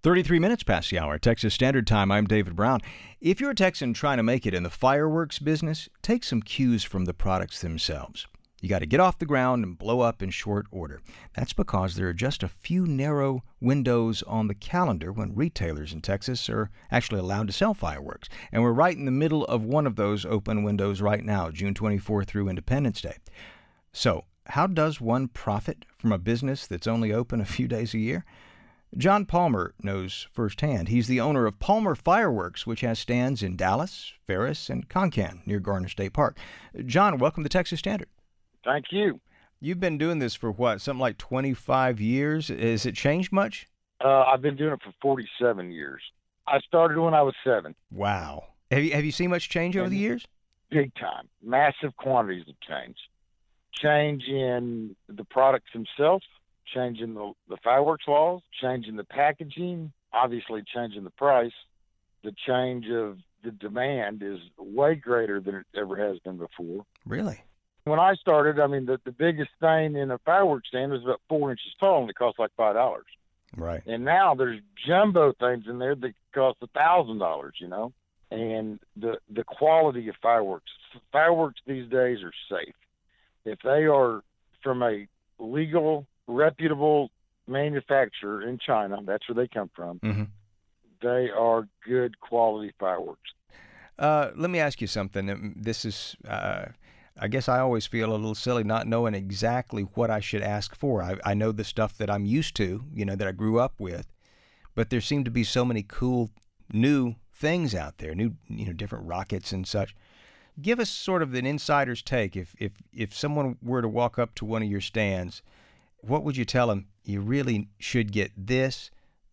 33 minutes past the hour, Texas Standard Time. I'm David Brown. If you're a Texan trying to make it in the fireworks business, take some cues from the products themselves. You got to get off the ground and blow up in short order. That's because there are just a few narrow windows on the calendar when retailers in Texas are actually allowed to sell fireworks. And we're right in the middle of one of those open windows right now, June 24 through Independence Day. So, how does one profit from a business that's only open a few days a year? John Palmer knows firsthand. He's the owner of Palmer Fireworks, which has stands in Dallas, Ferris, and Concan near Garner State Park. John, welcome to Texas Standard. Thank you. You've been doing this for what, something like 25 years? Has it changed much? I've been doing it for 47 years. I started when I was 7. Wow. Have you seen much change over the years? Big time. Massive quantities of change. Change in the products themselves, change in the fireworks laws, change in the packaging, obviously change in the price. The change of the demand is way greater than it ever has been before. Really? When I started, I mean, the biggest thing in a fireworks stand was about 4 inches tall, and it cost like $5. Right. And now there's jumbo things in there that cost $1,000, you know? And the quality of fireworks these days are safe. If they are from a legal, reputable manufacturer in China, that's where they come from, they are good quality fireworks. Let me ask you something. This is, I guess I always feel a little silly not knowing exactly what I should ask for. I know the stuff that I'm used to, that I grew up with, but there seem to be so many cool new things out there, new, different rockets and such. Give us sort of an insider's take. If someone were to walk up to one of your stands, what would you tell them? You really should get this,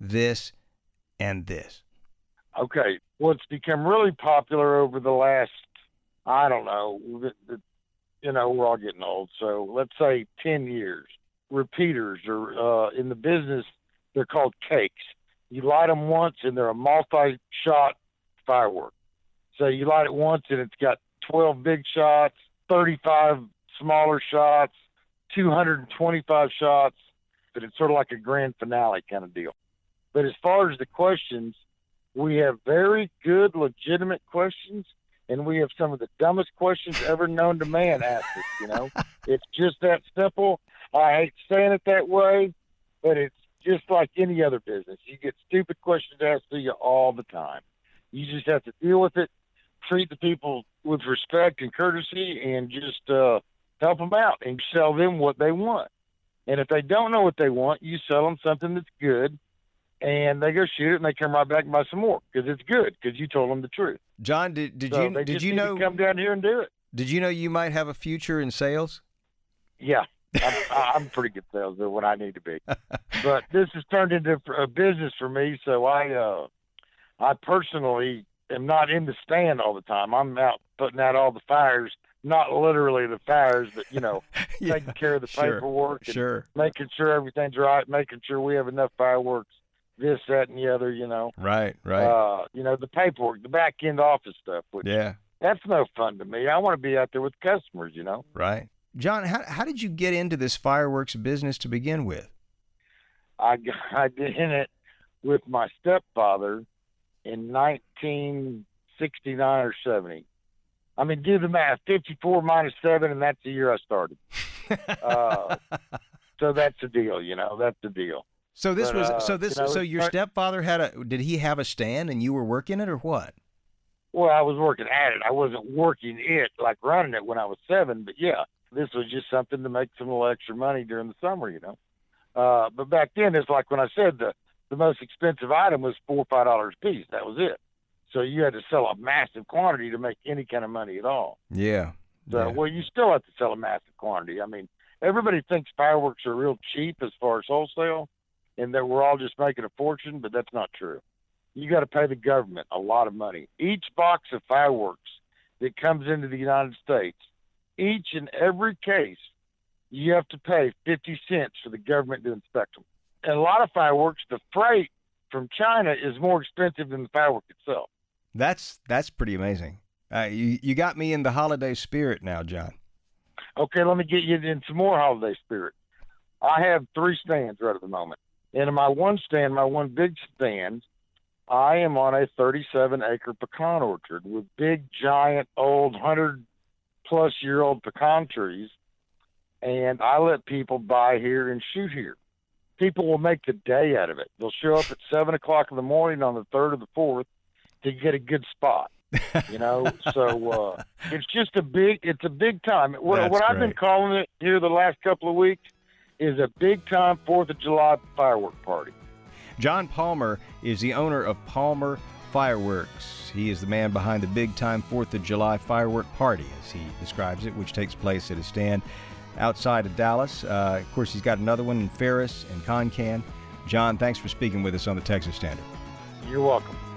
and this. Okay. What's become really popular over the last, I don't know, we're all getting old. So let's say 10 years. Repeaters are in the business. They're called cakes. You light them once, and they're a multi-shot firework. So you light it once, and it's got 12 big shots, 35 smaller shots, 225 shots, but it's sort of like a grand finale kind of deal. But as far as the questions, we have very good, legitimate questions, and we have some of the dumbest questions ever known to man asked us, It's just that simple. I hate saying it that way, but it's just like any other business. You get stupid questions asked to you all the time. You just have to deal with it, treat the people with respect and courtesy, and just help them out and sell them what they want. And if they don't know what they want, you sell them something that's good, and they go shoot it, and they come right back and buy some more because it's good because you told them the truth. John, did you know? Come down here and do it. Did you know you might have a future in sales? Yeah, I'm a pretty good salesman when I need to be. But this has turned into a business for me, so I personally am not in the stand all the time. I'm out putting out all the fires, not literally the fires, but, taking care of the paperwork and making sure everything's right, making sure we have enough fireworks, this, that, and the other, Right. The paperwork, the back end office stuff. Which, yeah. That's no fun to me. I want to be out there with customers, Right. John, how did you get into this fireworks business to begin with? I did in it with my stepfather in 1969 or 70. I mean, do the math. 54 minus 7, and that's the year I started. So that's the deal, That's the deal. So so your stepfather did he have a stand and you were working it or what? Well, I was working at it. I wasn't working it, like running it when I was 7, but yeah, this was just something to make some little extra money during the summer, But back then, it's like when I said the most expensive item was $4 or $5 a piece. That was it. So you had to sell a massive quantity to make any kind of money at all. Yeah. So, well, you still have to sell a massive quantity. I mean, everybody thinks fireworks are real cheap as far as wholesale and that we're all just making a fortune, but that's not true. You got to pay the government a lot of money. Each box of fireworks that comes into the United States, each and every case, you have to pay 50 cents for the government to inspect them. And a lot of fireworks, the freight from China is more expensive than the firework itself. That's pretty amazing. You got me in the holiday spirit now, John. Okay, let me get you in some more holiday spirit. I have 3 stands right at the moment. And in my one stand, my one big stand, I am on a 37-acre pecan orchard with big, giant, old, 100-plus-year-old pecan trees, and I let people buy here and shoot here. People will make the day out of it. They'll show up at 7 o'clock in the morning on the 3rd or the 4th to get a good spot. So it's just a big time. What I've been calling it here the last couple of weeks is a big time 4th of July firework party. John Palmer is the owner of Palmer Fireworks. He is the man behind the big time 4th of July firework party, as he describes it, which takes place at a stand outside of Dallas. Of course, he's got another one in Ferris and Concan. John, thanks for speaking with us on the Texas Standard. You're welcome.